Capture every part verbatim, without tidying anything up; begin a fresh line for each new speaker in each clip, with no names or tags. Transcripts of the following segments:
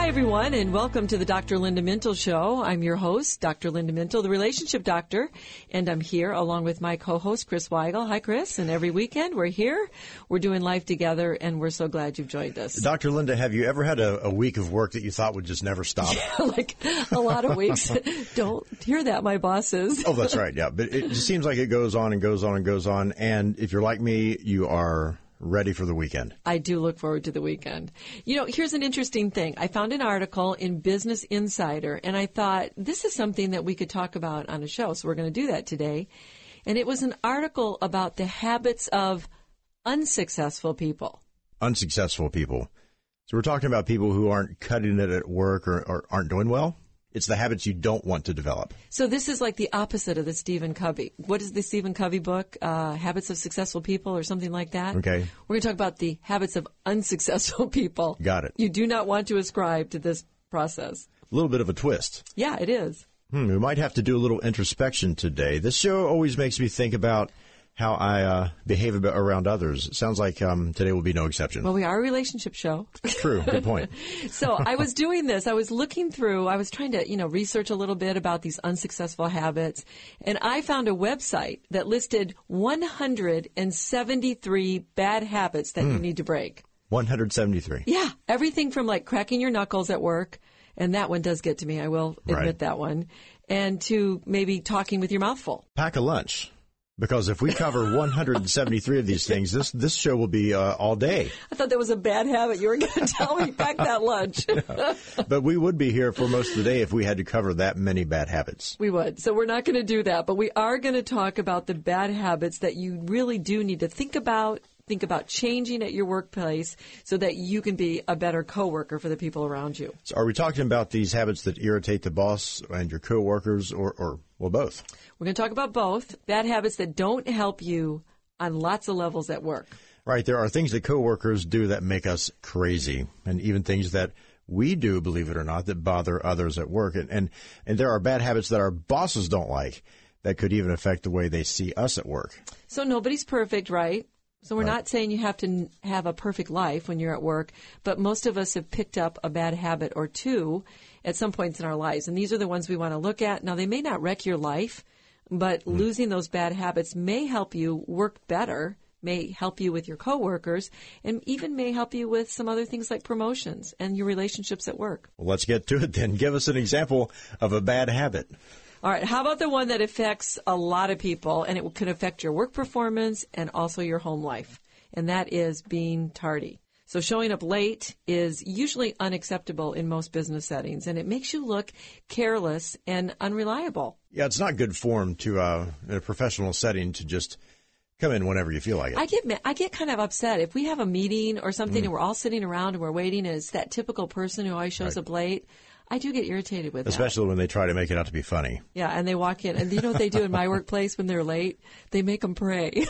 Hi, everyone, and welcome to the Doctor Linda Mintle Show. I'm your host, Doctor Linda Mintle, the relationship doctor, and I'm here along with my co-host, Chris Weigel. Hi, Chris, and every weekend we're here. We're doing life together, and we're so glad you've joined us.
Doctor Linda, have you ever had a, a week of work that you thought would just never stop?
Like a lot of weeks. Don't hear that, my bosses.
Oh, that's right, yeah. But it just seems like it goes on and goes on and goes on, and if you're like me, you are ready for the weekend.
I do look forward to the weekend. You know, here's an interesting thing. I found an article in Business Insider, and I thought this is something that we could talk about on a show, so we're going to do that today. And it was an article about the habits of unsuccessful people.
Unsuccessful people. So we're talking about people who aren't cutting it at work or, or aren't doing well. It's the habits you don't want to develop.
So this is like the opposite of the Stephen Covey. What is the Stephen Covey book? Uh, Habits of Successful People or something like that?
Okay.
We're going to talk about the habits of unsuccessful people.
Got it.
You do not want to ascribe to this process.
A little bit of a twist.
Yeah, it is.
Hmm, we might have to do a little introspection today. This show always makes me think about how I uh, behave about around others. It sounds like um, today will be no exception.
Well, we are a relationship show.
True. Good point.
So I was doing this. I was looking through. I was trying to, you know, research a little bit about these unsuccessful habits. And I found a website that listed one hundred seventy-three bad habits that mm. you need to break.
one hundred seventy-three.
Yeah. Everything from like cracking your knuckles at work. And that one does get to me. I will admit
right.
that one. And to maybe talking with your mouth full.
Pack a lunch. Because if we cover one hundred seventy-three of these things, this this show will be uh, all day.
I thought that was a bad habit. You were going to tell me, pack that lunch.
Yeah. But we would be here for most of the day if we had to cover that many bad habits.
We would. So we're not going to do that. But we are going to talk about the bad habits that you really do need to think about, think about changing at your workplace so that you can be a better coworker for the people around you.
So are we talking about these habits that irritate the boss and your coworkers or, or well, both?
We're going to talk about both. Bad habits that don't help you on lots of levels at work.
Right. There are things that coworkers do that make us crazy, and even things that we do, believe it or not, that bother others at work. And, and, and there are bad habits that our bosses don't like that could even affect the way they see us at work.
So nobody's perfect, right? So we're
right.
not saying you have to have a perfect life when you're at work, but most of us have picked up a bad habit or two at some points in our lives. And these are the ones we want to look at. Now, they may not wreck your life, but mm. losing those bad habits may help you work better, may help you with your coworkers, and even may help you with some other things like promotions and your relationships at work.
Well, let's get to it then. Give us an example of a bad habit.
All right. How about the one that affects a lot of people, and it can affect your work performance and also your home life, and that is being tardy. So showing up late is usually unacceptable in most business settings, and it makes you look careless and unreliable.
Yeah, it's not good form to, uh, in a professional setting, to just come in whenever you feel like it.
I get I get kind of upset. If we have a meeting or something mm. and we're all sitting around and we're waiting, and it's that typical person who always shows
right.
up late, I do get irritated with
Especially
that.
Especially when they try to make it out to be funny.
Yeah, and they walk in. And you know what they do in my workplace when they're late? They make them pray.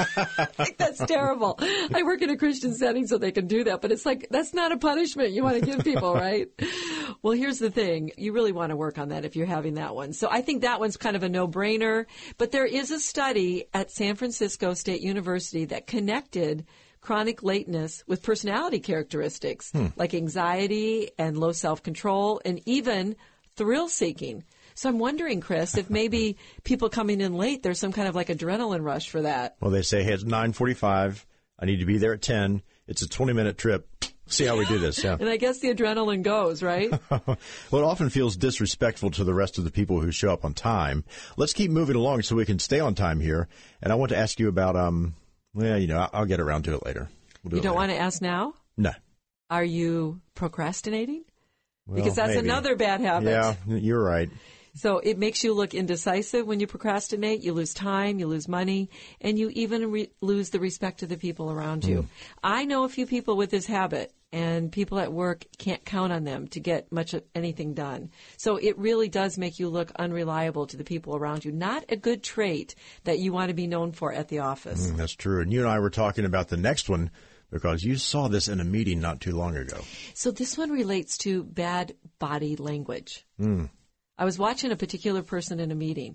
Like, that's terrible. I work in a Christian setting so they can do that. But it's like, that's not a punishment you want to give people, right? Well, here's the thing. You really want to work on that if you're having that one. So I think that one's kind of a no-brainer. But there is a study at San Francisco State University that connected chronic lateness with personality characteristics hmm. like anxiety and low self-control and even thrill-seeking. So I'm wondering, Chris, if maybe people coming in late, there's some kind of like adrenaline rush for that.
Well, they say, hey, it's nine forty-five. I need to be there at ten. It's a twenty-minute trip. See how we do this. Yeah.
And I guess the adrenaline goes, right?
Well, it often feels disrespectful to the rest of the people who show up on time. Let's keep moving along so we can stay on time here. And I want to ask you about, um, well, you know, I'll get around to it later. We'll do
you
it
don't
later.
want to ask now?
No.
Are you procrastinating?
Well,
because that's
maybe.
another bad habit.
Yeah, you're right.
So it makes you look indecisive when you procrastinate. You lose time, you lose money, and you even re- lose the respect of the people around you. Mm. I know a few people with this habit, and people at work can't count on them to get much of anything done. So it really does make you look unreliable to the people around you. Not a good trait that you want to be known for at the office.
Mm, that's true. And you and I were talking about the next one because you saw this in a meeting not too long ago.
So this one relates to bad body language.
Mm.
I was watching a particular person in a meeting,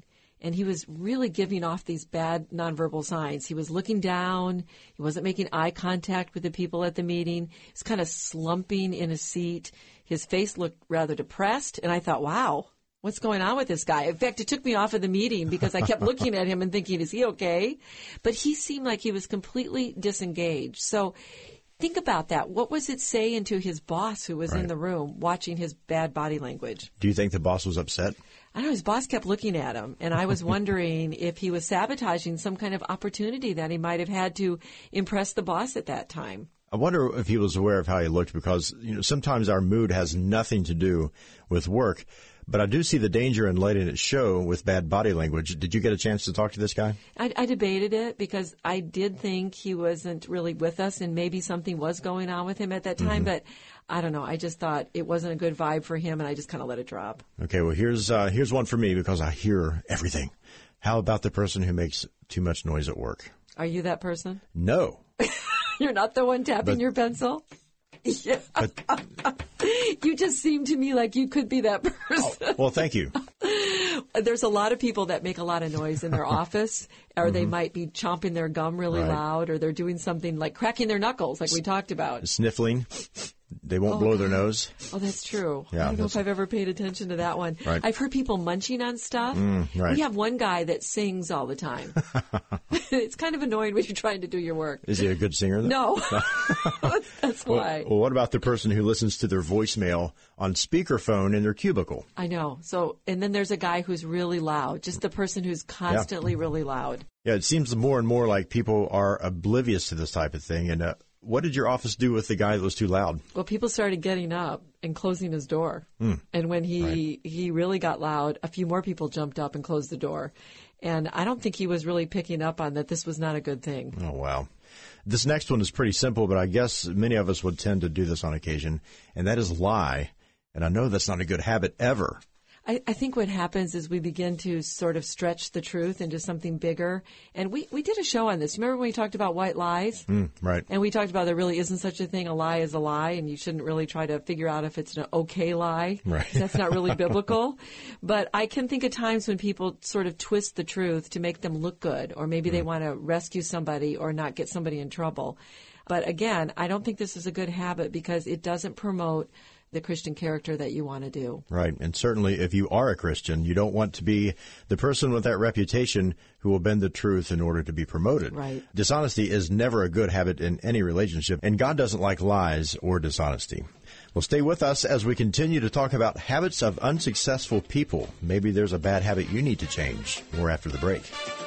and he was really giving off these bad nonverbal signs. He was looking down. He wasn't making eye contact with the people at the meeting. He was kind of slumping in a seat. His face looked rather depressed, and I thought, wow, what's going on with this guy? In fact, it took me off of the meeting because I kept looking at him and thinking, is he okay? But he seemed like he was completely disengaged. So think about that. What was it saying to his boss who was
right.
in the room watching his bad body language?
Do you think the boss was upset?
I don't know. His boss kept looking at him, and I was wondering if he was sabotaging some kind of opportunity that he might have had to impress the boss at that time.
I wonder if he was aware of how he looked, because you know sometimes our mood has nothing to do with work. But I do see the danger in letting it show with bad body language. Did you get a chance to talk to this guy?
I, I debated it because I did think he wasn't really with us, and maybe something was going on with him at that time. Mm-hmm. But I don't know. I just thought it wasn't a good vibe for him, and I just kind of let it drop.
Okay, well, here's uh, here's one for me because I hear everything. How about the person who makes too much noise at work?
Are you that person?
No.
You're not the one tapping
but,
your pencil? Yeah. But, you just seem to me like you could be that person.
Oh, well, thank you.
There's a lot of people that make a lot of noise in their office, or mm-hmm. they might be chomping their gum really right. loud, or they're doing something like cracking their knuckles, like we talked about.
Sniffling. They won't
oh,
blow
God.
their nose.
Oh, that's true.
Yeah,
I don't know if I've ever paid attention to that one.
Right.
I've heard people munching on stuff.
Mm, right.
We have one guy that sings all the time. It's kind of annoying when you're trying to do your work.
Is he a good singer, though?
No. That's why.
Well, well, what about the person who listens to their voicemail on speakerphone in their cubicle?
I know. So, and then there's a guy who's really loud, just the person who's constantly yeah. really loud.
Yeah, it seems more and more like people are oblivious to this type of thing. And uh, what did your office do with the guy that was too loud?
Well, people started getting up and closing his door. Mm. And when he, right. he really got loud, a few more people jumped up and closed the door. And I don't think he was really picking up on that this was not a good thing.
Oh, wow. This next one is pretty simple, but I guess many of us would tend to do this on occasion, and that is lie. And I know that's not a good habit ever.
I, I think what happens is we begin to sort of stretch the truth into something bigger. And we, we did a show on this. Remember when we talked about white lies?
Mm, right.
And we talked about there really isn't such a thing. A lie is a lie, and you shouldn't really try to figure out if it's an okay lie.
Right.
That's not really biblical. But I can think of times when people sort of twist the truth to make them look good, or maybe mm. they want to rescue somebody or not get somebody in trouble. But again, I don't think this is a good habit because it doesn't promote the Christian character that you want to do.
Right. And certainly if you are a Christian, you don't want to be the person with that reputation who will bend the truth in order to be promoted.
Right.
Dishonesty is never a good habit in any relationship, and God doesn't like lies or dishonesty. Well, stay with us as we continue to talk about habits of unsuccessful people. Maybe there's a bad habit you need to change. More after the break.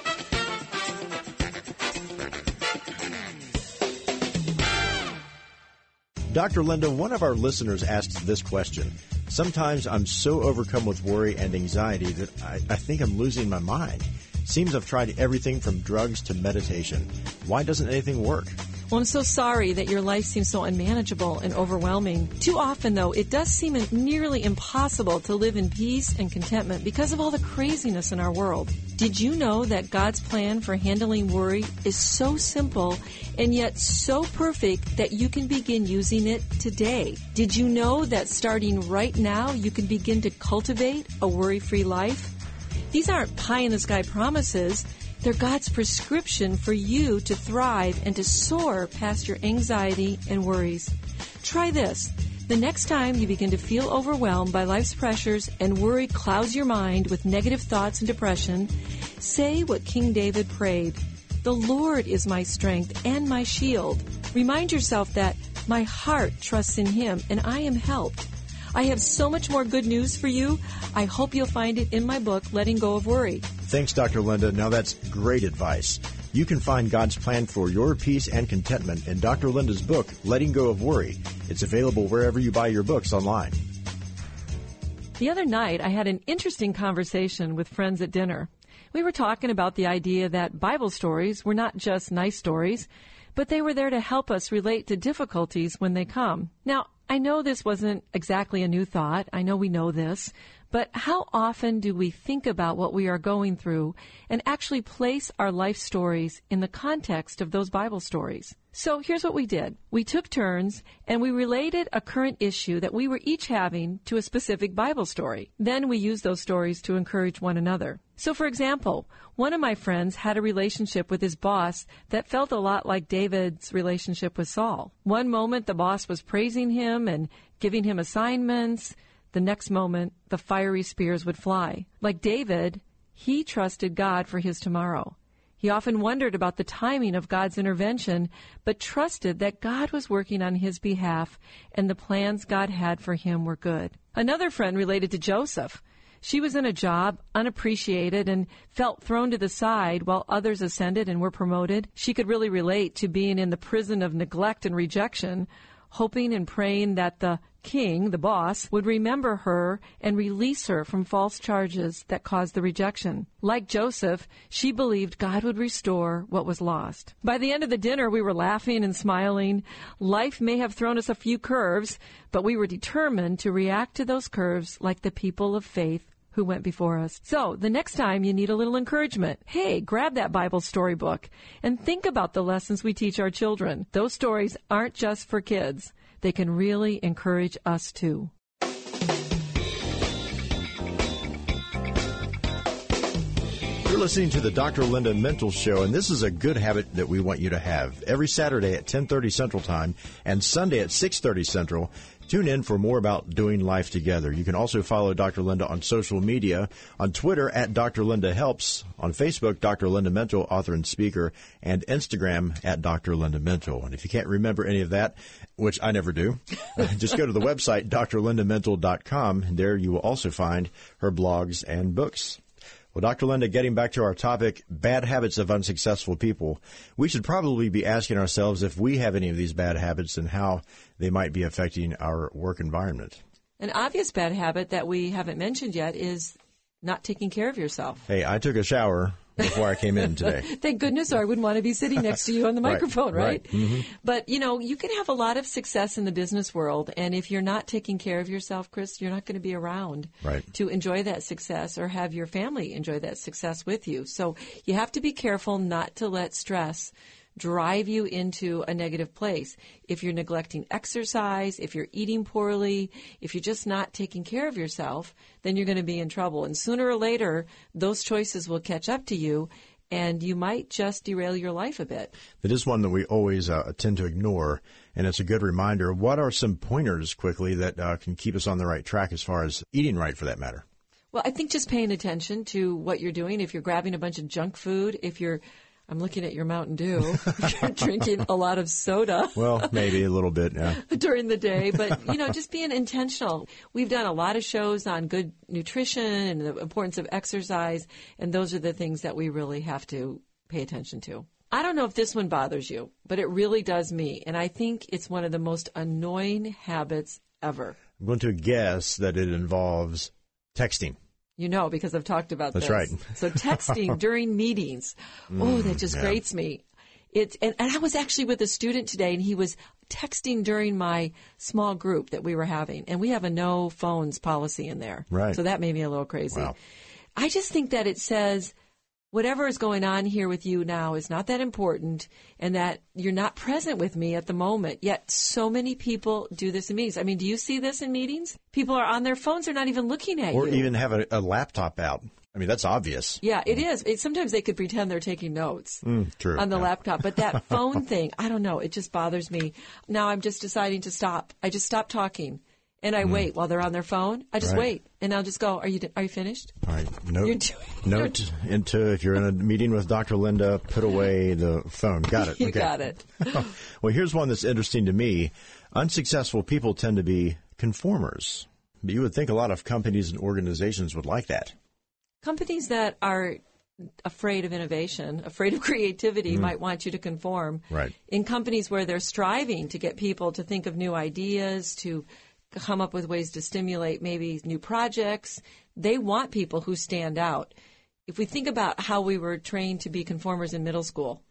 Doctor Linda, one of our listeners asked this question. Sometimes I'm so overcome with worry and anxiety that I, I think I'm losing my mind. Seems I've tried everything from drugs to meditation. Why doesn't anything work?
Well, I'm so sorry that your life seems so unmanageable and overwhelming. Too often, though, it does seem nearly impossible to live in peace and contentment because of all the craziness in our world. Did you know that God's plan for handling worry is so simple and yet so perfect that you can begin using it today? Did you know that starting right now, you can begin to cultivate a worry-free life? These aren't pie-in-the-sky promises. They're God's prescription for you to thrive and to soar past your anxiety and worries. Try this. The next time you begin to feel overwhelmed by life's pressures and worry clouds your mind with negative thoughts and depression, say what King David prayed. The Lord is my strength and my shield. Remind yourself that my heart trusts in Him and I am helped. I have so much more good news for you. I hope you'll find it in my book, Letting Go of Worry.
Thanks, Doctor Linda. Now that's great advice. You can find God's plan for your peace and contentment in Doctor Linda's book, Letting Go of Worry. It's available wherever you buy your books online.
The other night, I had an interesting conversation with friends at dinner. We were talking about the idea that Bible stories were not just nice stories, but they were there to help us relate to difficulties when they come. Now, I know this wasn't exactly a new thought. I know we know this. But how often do we think about what we are going through and actually place our life stories in the context of those Bible stories? So here's what we did. We took turns and we related a current issue that we were each having to a specific Bible story. Then we used those stories to encourage one another. So for example, one of my friends had a relationship with his boss that felt a lot like David's relationship with Saul. One moment the boss was praising him and giving him assignments. The next moment, the fiery spears would fly. Like David, he trusted God for his tomorrow. He often wondered about the timing of God's intervention, but trusted that God was working on his behalf and the plans God had for him were good. Another friend related to Joseph. She was in a job, unappreciated, and felt thrown to the side while others ascended and were promoted. She could really relate to being in the prison of neglect and rejection, hoping and praying that the king, the boss, would remember her and release her from false charges that caused the rejection. Like Joseph, she believed God would restore what was lost. By the end of the dinner, we were laughing and smiling. Life may have thrown us a few curves, but we were determined to react to those curves like the people of faith who went before us. So, the next time you need a little encouragement, hey, grab that Bible storybook and think about the lessons we teach our children. Those stories aren't just for kids. They can really encourage us too.
You're listening to the Doctor Linda Mental Show, and this is a good habit that we want you to have. Every Saturday at ten thirty Central Time and Sunday at six thirty Central, tune in for more about doing life together. You can also follow Doctor Linda on social media, on Twitter at Doctor Linda Helps, on Facebook, Doctor Linda Mental, author and speaker, and Instagram at Doctor Linda Mental. And if you can't remember any of that, which I never do, just go to the website, D R linda mental dot com, and there you will also find her blogs and books. Well, Doctor Linda, getting back to our topic, bad habits of unsuccessful people, we should probably be asking ourselves if we have any of these bad habits and how they might be affecting our work environment.
An obvious bad habit that we haven't mentioned yet is not taking care of yourself.
Hey, I took a shower before I came in today.
Thank goodness, or I wouldn't want to be sitting next to you on the microphone, right?
right? right. Mm-hmm.
But, you know, you can have a lot of success in the business world, and if you're not taking care of yourself, Chris, you're not going to be around
right.
to enjoy that success or have your family enjoy that success with you. So you have to be careful not to let stress drive you into a negative place. If you're neglecting exercise, if you're eating poorly, if you're just not taking care of yourself, then you're going to be in trouble. And sooner or later, those choices will catch up to you, and you might just derail your life a bit.
It is one that we always uh, tend to ignore, and it's a good reminder. What are some pointers, quickly, that uh, can keep us on the right track as far as eating right, for that matter?
Well, I think just paying attention to what you're doing. If you're grabbing a bunch of junk food, if you're I'm looking at your Mountain Dew. You're drinking a lot of soda.
Well, maybe a little bit, yeah.
During the day. But, you know, just being intentional. We've done a lot of shows on good nutrition and the importance of exercise, and those are the things that we really have to pay attention to. I don't know if this one bothers you, but it really does me, and I think it's one of the most annoying habits ever.
I'm going to guess that it involves texting.
You know, because I've talked about
That's
this.
right.
So texting during meetings, oh, that just
yeah.
grates me. It's and, and I was actually with a student today, and he was texting during my small group that we were having. And we have a no phones policy in there.
Right.
So that made me a little crazy.
Wow.
I just think that it says whatever is going on here with you now is not that important, and that you're not present with me at the moment. Yet so many people do this in meetings. I mean, do you see this in meetings? People are on their phones. They're not even looking at
or
you.
Or even have a, a laptop out. I mean, that's obvious.
Yeah, it is. It, sometimes they could pretend they're taking notes
mm, true.
on the
yeah.
laptop. But that phone thing, I don't know. It just bothers me. Now I'm just deciding to stop. I just stop talking. And I mm. wait while they're on their phone. I just
right.
wait. And I'll just go, are you are you finished?
All right. Note,
You're doing,
note
you're...
into, if you're in a meeting with Doctor Linda, put away the phone. Got it.
You
okay.
got it.
Well, here's one that's interesting to me. Unsuccessful people tend to be conformers. But you would think a lot of companies and organizations would like that.
Companies that are afraid of innovation, afraid of creativity, mm. might want you to conform.
Right.
In companies where they're striving to get people to think of new ideas, to come up with ways to stimulate maybe new projects, they want people who stand out. If we think about how we were trained to be conformers in middle school,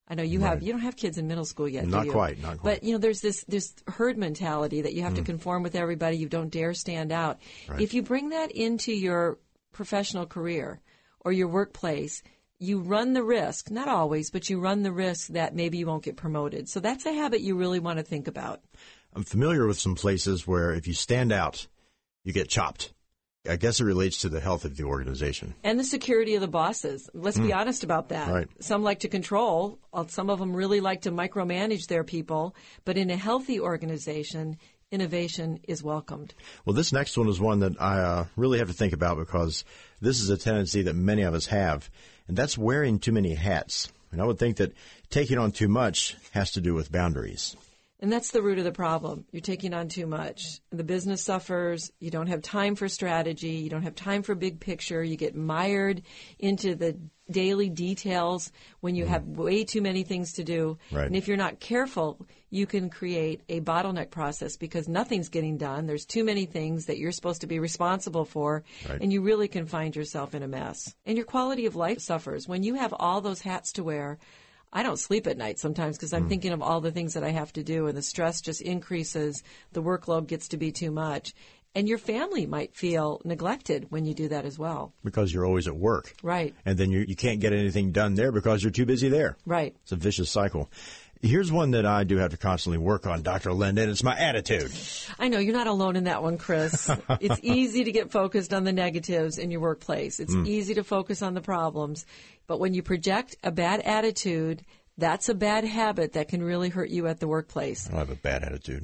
I know you
Right.
have you don't have kids in middle school yet,
Not
do you?
quite, not quite.
But you know, there's this this herd mentality that you have mm. to conform with everybody. You don't dare stand out.
Right.
If you bring that into your professional career or your workplace, you run the risk, not always, but you run the risk that maybe you won't get promoted. So that's a habit you really want to think about.
I'm familiar with some places where if you stand out, you get chopped. I guess it relates to the health of the organization.
And the security of the bosses. Let's mm. be honest about that.
Right.
Some like to control. Some of them really like to micromanage their people. But in a healthy organization, innovation is welcomed.
Well, this next one is one that I uh, really have to think about because this is a tendency that many of us have, and that's wearing too many hats. And I would think that taking on too much has to do with boundaries.
And that's the root of the problem. You're taking on too much. The business suffers. You don't have time for strategy. You don't have time for big picture. You get mired into the daily details when you mm. have way too many things to do.
Right.
And if you're not careful, you can create a bottleneck process because nothing's getting done. There's too many things that you're supposed to be responsible for,
right.
and you really can find yourself in a mess. And your quality of life suffers. When you have all those hats to wear, I don't sleep at night sometimes because I'm mm. thinking of all the things that I have to do, and the stress just increases. The workload gets to be too much. And your family might feel neglected when you do that as well.
Because you're always at work.
Right.
And then you you can't get anything done there because you're too busy there.
Right.
It's a vicious cycle. Here's one that I do have to constantly work on, Doctor Linda, and it's my attitude.
I know. You're not alone in that one, Chris. It's easy to get focused on the negatives in your workplace. It's mm. easy to focus on the problems. But when you project a bad attitude, that's a bad habit that can really hurt you at the workplace.
I don't have a bad attitude.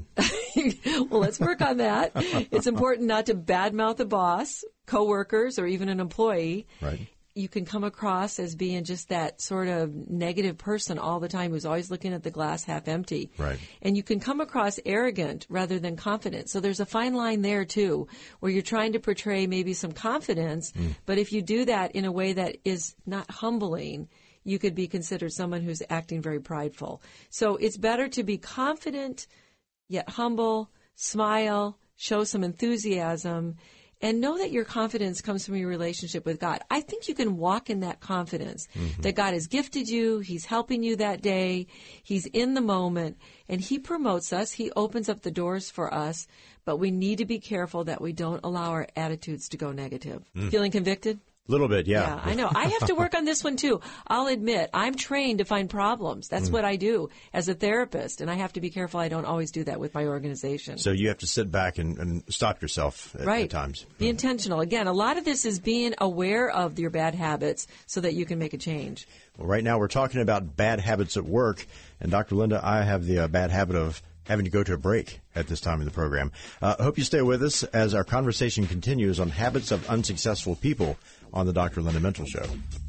Well, let's work on that. It's important not to badmouth a boss, coworkers, or even an employee.
Right.
You can come across as being just that sort of negative person all the time who's always looking at the glass half empty.
Right.
And you can come across arrogant rather than confident. So there's a fine line there, too, where you're trying to portray maybe some confidence, mm. but if you do that in a way that is not humbling, you could be considered someone who's acting very prideful. So it's better to be confident, yet humble, smile, show some enthusiasm, and know that your confidence comes from your relationship with God. I think you can walk in that confidence mm-hmm. that God has gifted you, He's helping you that day, He's in the moment, and He promotes us, He opens up the doors for us, but we need to be careful that we don't allow our attitudes to go negative. Mm. Feeling convicted?
A little bit, yeah.
Yeah, I know. I have to work on this one, too. I'll admit, I'm trained to find problems. That's mm. what I do as a therapist, and I have to be careful I don't always do that with my organization.
So you have to sit back and, and stop yourself at,
right.
at times.
Be
mm.
intentional. Again, a lot of this is being aware of your bad habits so that you can make a change.
Well, right now we're talking about bad habits at work, and Doctor Linda, I have the uh, bad habit of having to go to a break at this time in the program. I uh, hope you stay with us as our conversation continues on habits of unsuccessful people on the Doctor Linda Mental Show.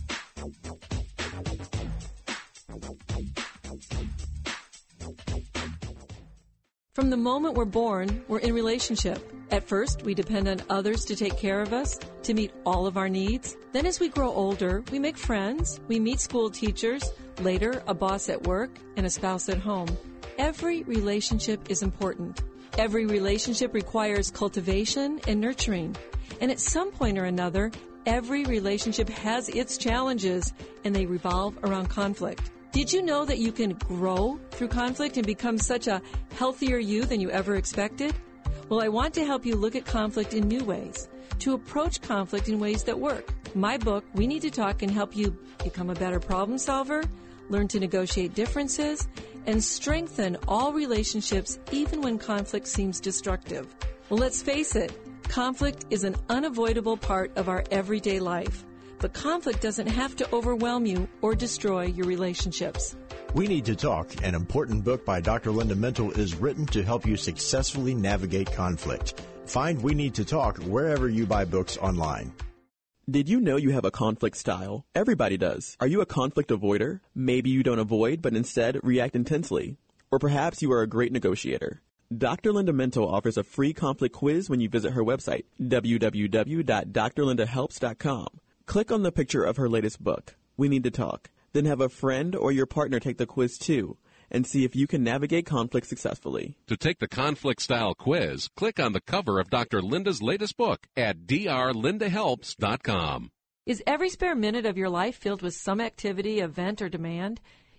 From the moment we're born, we're in relationship. At first, we depend on others to take care of us, to meet all of our needs. Then as we grow older, we make friends, we meet school teachers, later a boss at work, and a spouse at home. Every relationship is important. Every relationship requires cultivation and nurturing. And at some point or another, every relationship has its challenges, and they revolve around conflict. Did you know that you can grow through conflict and become such a healthier you than you ever expected? Well, I want to help you look at conflict in new ways, to approach conflict in ways that work. My book, We Need to Talk, can help you become a better problem solver, learn to negotiate differences, and strengthen all relationships even when conflict seems destructive. Well, let's face it, conflict is an unavoidable part of our everyday life. But conflict doesn't have to overwhelm you or destroy your relationships.
We Need to Talk, an important book by Doctor Linda Mental, is written to help you successfully navigate conflict. Find We Need to Talk wherever you buy books online.
Did you know you have a conflict style? Everybody does. Are you a conflict avoider? Maybe you don't avoid, but instead react intensely. Or perhaps you are a great negotiator. Doctor Linda Mental offers a free conflict quiz when you visit her website, w w w dot d r linda helps dot com. Click on the picture of her latest book, We Need to Talk. Then have a friend or your partner take the quiz too, and see if you can navigate conflict successfully.
To take the conflict style quiz, click on the cover of Doctor Linda's latest book at d r linda helps dot com.
Is every spare minute of your life filled with some activity, event, or demand?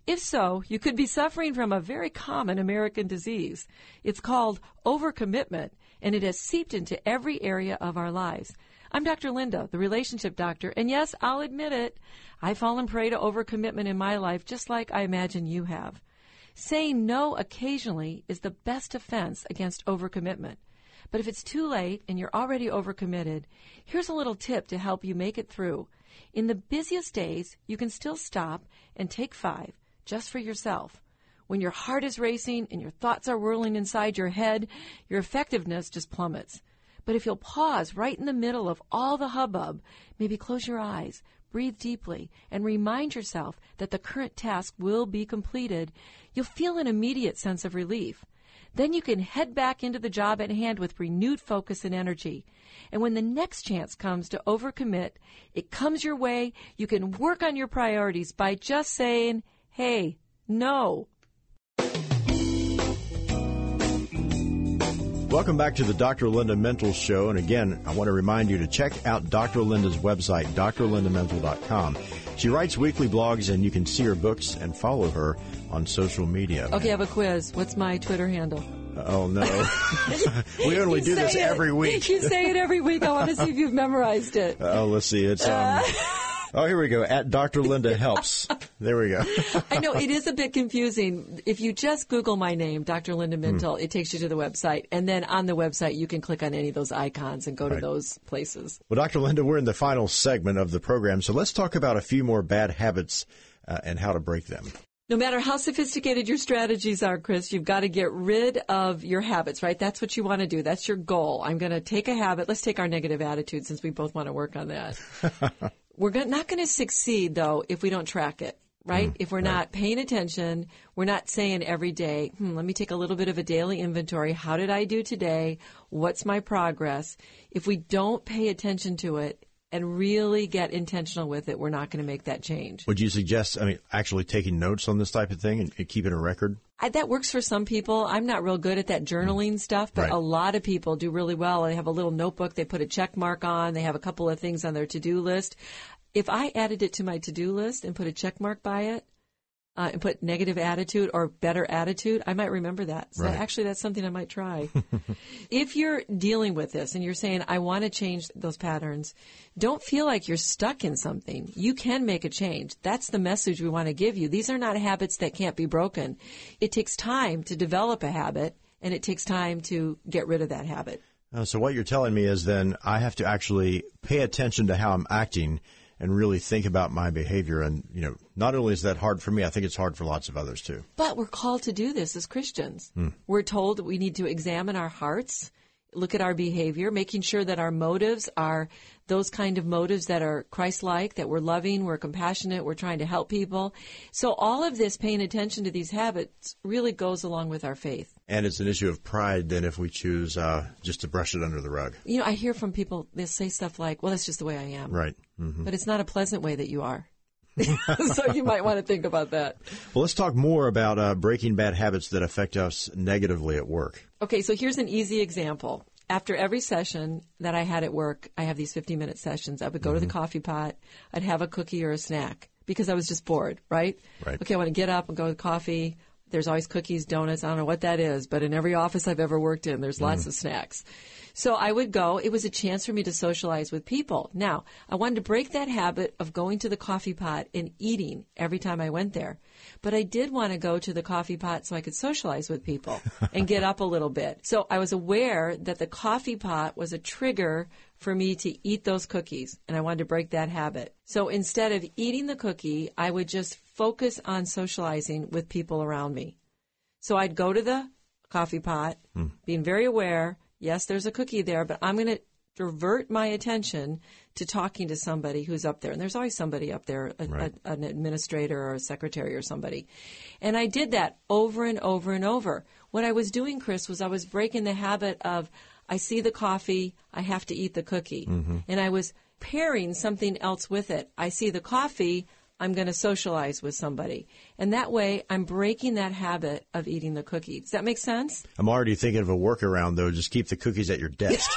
If so, you could be suffering from a very common American disease. It's called overcommitment, and it has seeped into every area of our lives. I'm Doctor Linda, the relationship doctor, and yes, I'll admit it, I've fallen prey to overcommitment in my life just like I imagine you have. Saying no occasionally is the best defense against overcommitment. But if it's too late and you're already overcommitted, here's a little tip to help you make it through. In the busiest days, you can still stop and take five, just for yourself. When your heart is racing and your thoughts are whirling inside your head, your effectiveness just plummets. But if you'll pause right in the middle of all the hubbub, maybe close your eyes, breathe deeply, and remind yourself that the current task will be completed, you'll feel an immediate sense of relief. Then you can head back into the job at hand with renewed focus and energy. And when the next chance comes to overcommit, it comes your way, you can work on your priorities by just saying, hey, no.
Welcome back to the Doctor Linda Mental Show. And again, I want to remind you to check out Doctor Linda's website, d r linda mental dot com. She writes weekly blogs, and you can see her books and follow her on social media.
Okay, I have a quiz. What's my Twitter handle?
Oh, no. We only do this
it.
every week.
You say it every week. I want to see if you've memorized it.
Oh, let's see. It's um. Oh, here we go. At Doctor Linda Helps. There we go.
I know it is a bit confusing. If you just Google my name, Doctor Linda Mental, mm. it takes you to the website. And then on the website, you can click on any of those icons and go right to those places.
Well, Doctor Linda, we're in the final segment of the program. So let's talk about a few more bad habits uh, and how to break them.
No matter how sophisticated your strategies are, Chris, you've got to get rid of your habits, right? That's what you want to do. That's your goal. I'm going to take a habit. Let's take our negative attitude since we both want to work on that. We're not going to succeed, though, if we don't track it, right? Mm, if we're right. not paying attention, we're not saying every day, hmm, let me take a little bit of a daily inventory. How did I do today? What's my progress? If we don't pay attention to it and really get intentional with it, we're not going to make that change.
Would you suggest, I mean, actually taking notes on this type of thing and, and keeping a record?
I, that works for some people. I'm not real good at that journaling mm. stuff, but right. a lot of people do really well. They have a little notebook they put a check mark on. They have a couple of things on their to-do list. If I added it to my to-do list and put a check mark by it uh, and put negative attitude or better attitude, I might remember that. So
right.
actually, that's something I might try. If you're dealing with this and you're saying, I want to change those patterns, don't feel like you're stuck in something. You can make a change. That's the message we want to give you. These are not habits that can't be broken. It takes time to develop a habit, and it takes time to get rid of that habit.
Uh, so what you're telling me is then I have to actually pay attention to how I'm acting and really think about my behavior. And, you know, not only is that hard for me, I think it's hard for lots of others, too.
But we're called to do this as Christians. Mm. We're told that we need to examine our hearts, look at our behavior, making sure that our motives are those kind of motives that are Christ-like, that we're loving, we're compassionate, we're trying to help people. So all of this, paying attention to these habits, really goes along with our faith.
And it's an issue of pride, then, if we choose uh, just to brush it under the rug.
You know, I hear from people, they'll say stuff like, well, that's just the way I am.
Right. Mm-hmm.
But it's not a pleasant way that you are. So you might want to think about that.
Well, let's talk more about uh, breaking bad habits that affect us negatively at work.
Okay, so here's an easy example. After every session that I had at work, I have these fifty-minute sessions. I would go mm-hmm. to the coffee pot. I'd have a cookie or a snack because I was just bored, right?
Right.
Okay, I want to get up and go to coffee. There's always cookies, donuts. I don't know what that is, but in every office I've ever worked in, there's lots mm. of snacks. So I would go. It was a chance for me to socialize with people. Now, I wanted to break that habit of going to the coffee pot and eating every time I went there. But I did want to go to the coffee pot so I could socialize with people and get up a little bit. So I was aware that the coffee pot was a trigger for me to eat those cookies, and I wanted to break that habit. So instead of eating the cookie, I would just focus on socializing with people around me. So I'd go to the coffee pot, mm. being very aware, yes, there's a cookie there, but I'm going to divert my attention to talking to somebody who's up there. And there's always somebody up there, a,
right.
a, an administrator or a secretary or somebody. And I did that over and over and over. What I was doing, Chris, was I was breaking the habit of I see the coffee, I have to eat the cookie. Mm-hmm. And I was pairing something else with it. I see the coffee, I'm going to socialize with somebody. And that way, I'm breaking that habit of eating the cookie. Does that make sense?
I'm already thinking of a workaround, though. Just keep the cookies at your desk.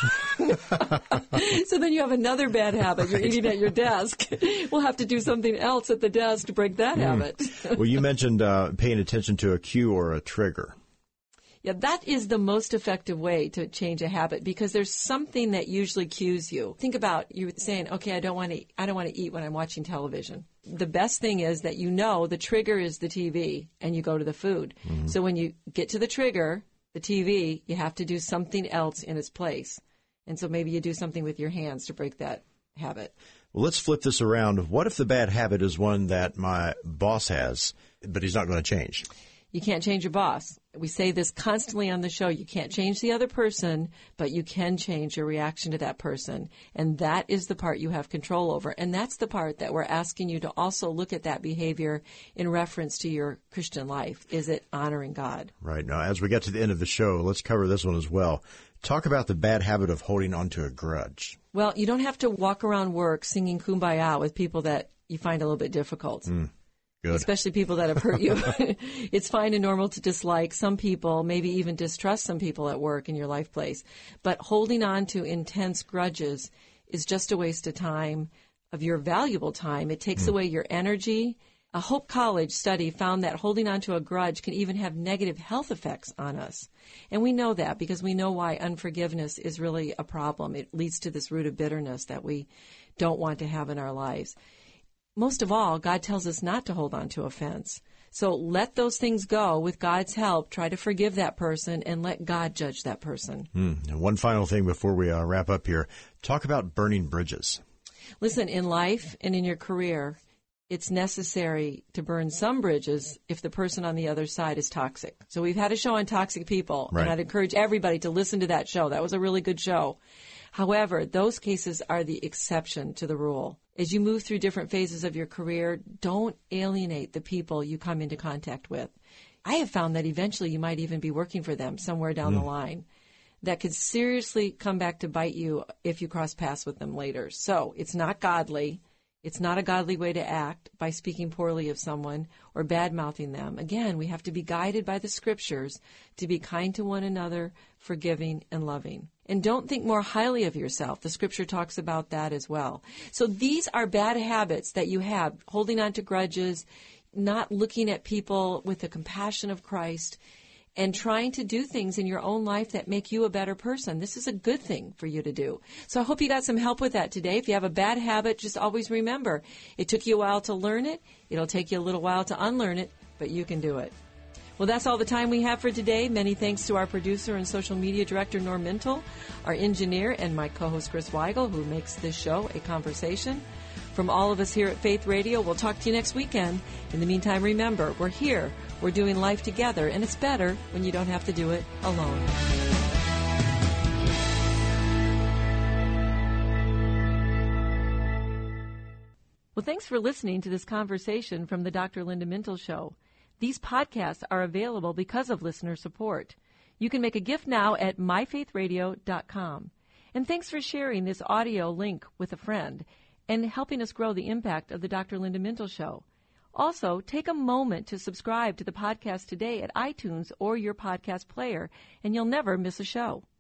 So then you have another bad habit. You're eating at your desk. We'll have to do something else at the desk to break that mm. habit.
Well, you mentioned uh, paying attention to a cue or a trigger.
Yeah, that is the most effective way to change a habit because there's something that usually cues you. Think about you saying, "Okay, I don't want to. I don't want to eat when I'm watching television." The best thing is that you know the trigger is the T V, and you go to the food. Mm-hmm. So when you get to the trigger, the T V, you have to do something else in its place, and so maybe you do something with your hands to break that habit.
Well, let's flip this around. What if the bad habit is one that my boss has, but he's not going to change?
You can't change your boss. We say this constantly on the show. You can't change the other person, but you can change your reaction to that person. And that is the part you have control over. And that's the part that we're asking you to also look at that behavior in reference to your Christian life. Is it honoring God?
Right. Now, as we get to the end of the show, let's cover this one as well. Talk about the bad habit of holding on to a grudge.
Well, you don't have to walk around work singing Kumbaya with people that you find a little bit difficult.
Mm. Good.
Especially people that have hurt you. It's fine and normal to dislike some people, maybe even distrust some people at work in your life place. But holding on to intense grudges is just a waste of time, of your valuable time. It takes mm. away your energy. A Hope College study found that holding on to a grudge can even have negative health effects on us. And we know that because we know why unforgiveness is really a problem. It leads to this root of bitterness that we don't want to have in our lives. Most of all, God tells us not to hold on to offense. So let those things go with God's help. Try to forgive that person and let God judge that person.
Mm. And one final thing before we uh, wrap up here. Talk about burning bridges.
Listen, in life and in your career, it's necessary to burn some bridges if the person on the other side is toxic. So we've had a show on toxic people,
right.
and I'd encourage everybody to listen to that show. That was a really good show. However, those cases are the exception to the rule. As you move through different phases of your career, don't alienate the people you come into contact with. I have found that eventually you might even be working for them somewhere down mm. the line. That could seriously come back to bite you if you cross paths with them later. So it's not godly. It's not a godly way to act by speaking poorly of someone or bad-mouthing them. Again, we have to be guided by the Scriptures to be kind to one another, forgiving, and loving. And don't think more highly of yourself. The Scripture talks about that as well. So these are bad habits that you have, holding on to grudges, not looking at people with the compassion of Christ, and trying to do things in your own life that make you a better person. This is a good thing for you to do. So I hope you got some help with that today. If you have a bad habit, just always remember, it took you a while to learn it. It'll take you a little while to unlearn it, but you can do it. Well, that's all the time we have for today. Many thanks to our producer and social media director, Norm Mintle, our engineer, and my co-host, Chris Weigel, who makes this show a conversation. From all of us here at Faith Radio, we'll talk to you next weekend. In the meantime, remember, we're here. We're doing life together, and it's better when you don't have to do it alone. Well, thanks for listening to this conversation from the Doctor Linda Mintle Show. These podcasts are available because of listener support. You can make a gift now at my faith radio dot com. And thanks for sharing this audio link with a friend and helping us grow the impact of the Doctor Linda Mintle Show. Also, take a moment to subscribe to the podcast today at iTunes or your podcast player, and you'll never miss a show.